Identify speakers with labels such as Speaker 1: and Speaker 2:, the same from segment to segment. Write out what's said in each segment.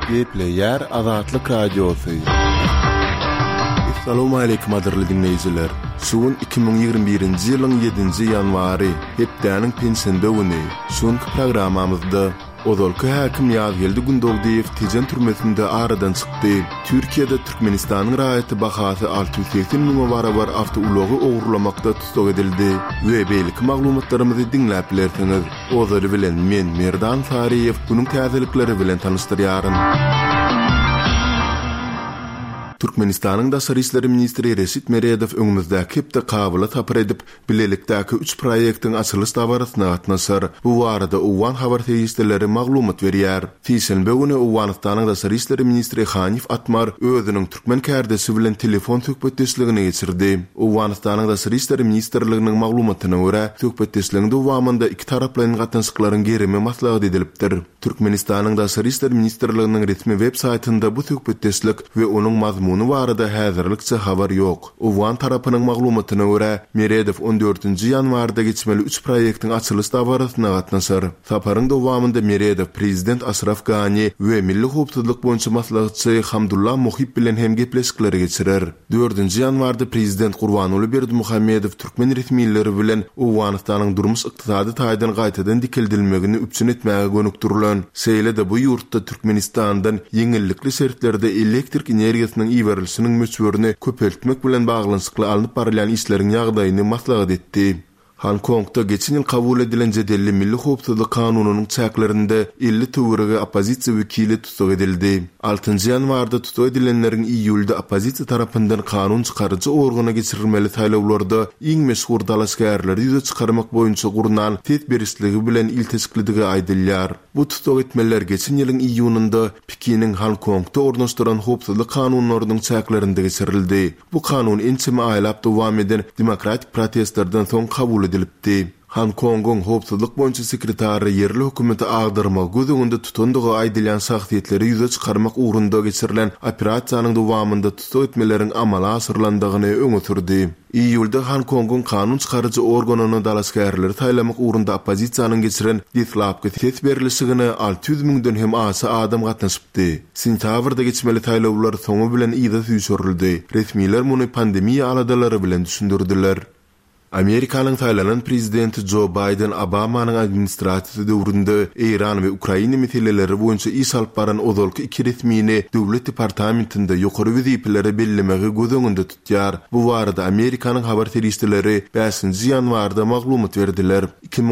Speaker 1: Gepleyer Azatlyk Radiosu. Assalamu alaykum adyrly dinleyijiler. Şuun 2021-nji ýylyň 7-nji ýanwary, hepdäniň pensiýanda güni. Şuňky programamyzda Odolky häkim Ýazgeldi Gündogdiýew Tejen türmesinde aradan çykdy. Türkiýede Türkmenistanyň raýaty bahasy 680 000 barabar awtoulogy ogurlamakda tutsak edildi. We beýlik maglumatlarymyzy dinläp bilersiňiz. Ozary bilen men Merdan Sariýew bunyň täzelikleri bilen tanışdyrýaryn. Türkmenistanyň Daşary işleri ministri Reşit Meredow öňümüzdäki hepde kabyla tapyr edip, bilelikdäki 3 proýektiň açylış dabarasyna gatnaşar. Bu barada Uwan habar teýisleri maglumat berýär. Şeýşembe güni Uwanystanyň Daşary işleri ministri Hanif Atmar özüniň türkmen kärdesi bilen telefon söhbetdeşligini geçirdi. Uwanystanyň Daşary işleri ministrliginiň maglumatyna görä, söhbetdeşliginde dowamında iki taraplaryň gatnaşyklaryň gerimi maslahat edilipdir. Türkmenistanyň Daşary işleri ministrliginiň resmi web saytynda bu söhbetdeşlik we onuň mazmunu barada häzirlikçe habar ýok. Uwan tarapynyň maglumatyna görä, Meredow 14-nji ýanwarda geçmeli 3 proýektiň açylış dabarasyna gatnaşar. Saparyň dowamında Meredow prezident Ashraf Ghani we milli howpsuzlyk boýunça maslahatçy Hamdullah Muhib bilen hem gepleşikleri geçirer. 4-nji ýanwarda prezident Gurbanuly Berdimuhammedow türkmen resmiýetleri bilen Uwanystanyň durmuş ykdysady taýdan gaýtadan dikildilmegini üpçün etmäge gönükdirilen. Şeýle-de bu ýurtda Türkmenistandan ýeňillikli şertlerde elektrik energiýasynyň iwerilişiniň möçberini köpeltmek bilen baglanyşykly alınıp barýan işleriň ýagdaýyny maslahat etdi. Hong Kong'da geçen yıl kabul edilen jedelli milli howpsuzlyk kanunynyň çäklerinde 50 töwerege opozisiýa wekili tutsak edildi. 6-njy ýanwarda tutsak edilenleriň iýulda opozisiýa tarapyndan kanun çykarjy organa geçirilmeli taýlawlarda iň meşhur dalaşgärleri ýüze çykarmak boýunça gurunan tedbirçiligi bilen ilteşikligi aýdylýar. Bu tutsak etmeler geçen ýylyň iýunynda Pekiniň Hong Kong'da ornaşdyran howpsuzlyk kanunylarynyň çäklerinde geçirildi. Bu kanun ençeme aýlap dowam eden demokratik protestlerden soň kabul edilipdi. Hong Kong'un howpsuzlyk boýunça sekretary yerli hökümeti agdyrma gözüňde tutandygy aýdylan şahsiýetleri ýüze çykarmak ugrunda geçirilen operasiýanyň dowamında tutsak etmeleriň amala asyrlandygyny öňe sürdi. Iýulda Hong Kong'un kanun çykarjy organyny dalaşgärleri taýlamak ugrunda opozisiýanyň geçiren ditlapky ses berilişigine 600 000-den hem asa adam gatnaşypdy. Sentýabrda geçmeli taýlawlar soňu bilen ýyda süýşürildi. Resmiýetler muny pandemiýa aladalary bilen düşündirdiler. Amerikanyň taýlanan prezidenti Joe Biden Obamanyň administrasiýasy döwründe Iran we Ukraina meseleleri boýunça iş alyp baran ozalky iki resmiýini döwlet departamentinde ýokary wezipeleri bellemegi gözüňde tutýar. Bu barada Amerikanyň habar teristleri 5-nji ýanwarda maglumat berdiler.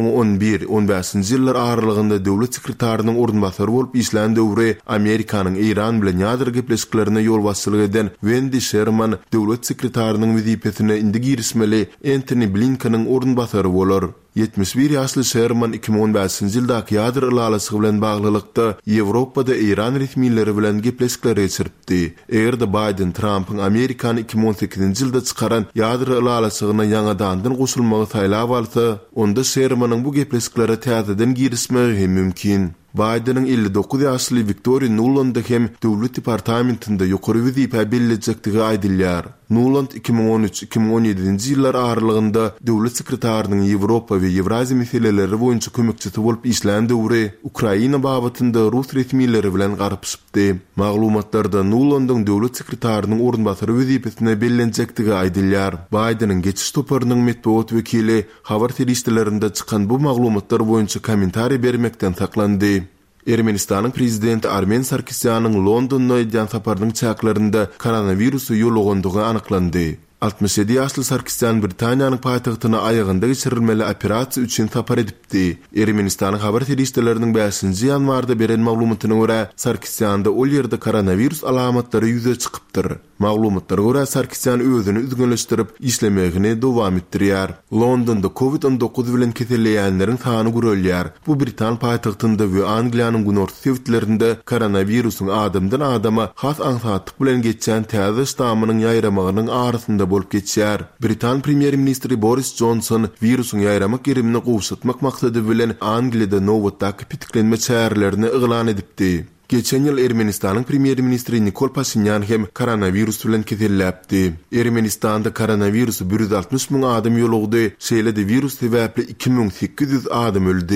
Speaker 1: 2011-15-nji ýyllar aralygynda döwlet sekretarynyň ornbasary bolup işlän döwri Amerikanyň Iran bilen ýadyr gepleşiklerine ýol başçylyk eden Wendy Sherman döwlet sekretarynyň wezipesine indi girismeli Antony Blinken'in ornbasary bolar. 71 ýaşly Sherman 2015-nji ýyldaky ýadyr ýylalasy bilen baglylykda Ýewropada Iran resmiýetleri bilen gepleşikler geçiripdi. Eger-de Biden Trump'yň Amerikany 2018-nji ýylda çykaran ýadyr ýylalasyna ýangadan goşulmagy taýlap alsa, onda Shermanyň bu gepleşiklere täzeden girismegi hem mümkin. Biden'ın 59 ýaşly Victoria Nuland hem döwlet departamentinde ýokary wezipe bellejektigi aýdylýar. Nuland 2013-2017-nji ýyllar aralygynda döwlet sekretarynyň Ýewropa we Ýewraziýa meseleleri boýunça kömekçisi bolup işlän döwri Ukraina babatynda Rus resmiýetleri bilen garpyşypdy. Maglumatlarda Nulandyň döwlet sekretarynyň ornbasary wezipesine bellenjektigi aýdylýar. Biden'ın geçiş toparynyň medeniýet wekili habar teristlerinde çykan bu maglumatlar boýunça kommentari bermekden saklandy. Ermenistanyň prezidenti Armen Sarkisyaныň Londonda edýän saparynyň çäklerinde koronawirusu ýolagandygy anyklandy. 67 ýaşly Sarkisyan Britaniýanyň paýtagtyna aýagynda geçirilmeli operasiýa üçin sapar edipdi. Ermenistanyň habar teristleriniň 5-nji ýanwarda beren maglumatyna görä, Sarkisyanda ol ýerde koronavirus alamatlary ýüze çykypdyr. Maglumatlara görä Sarkisyan özüni üzgünleşdirip işlemegini dowam etdirýär. Londonda COVID-19 bilen keselleýänleriň sany görülýär. Bu Britan paýtagtynda we Angliýanyň günorta sewitlerinde koronavirusyň adamdan adama has ansatyk bilen geçen täze ştamynyň ýaýramagynyň arasynda bolup geçýär. Britan premier ministri Boris Johnson virusyň ýaýramak gerimini gowşatmak maksady bilen Angliýada nowatdaky pitiklenme çärelerini yglan edipdi. Geçen yıl Ermenistanyň premier ministri Nikol Pashinyan hem koronavirus bilen keselläpdi. Ermenistanda koronavirus 160 000 adam ýolugdy. Şeýle-de virus sebäpli 2800 adam öldü.